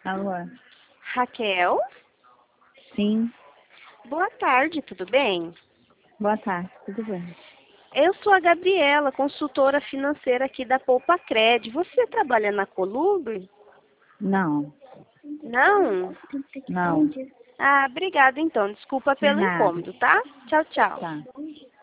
Alô? Raquel, Sim. boa tarde, tudo bem? Boa tarde, tudo bem? Eu sou a Gabriela, consultora financeira aqui da Poupa Cred. Você trabalha na Colube? Não, Não? não. Ah, obrigada então. Desculpa De pelo nada. incômodo, tá? Tchau, tchau. Tá.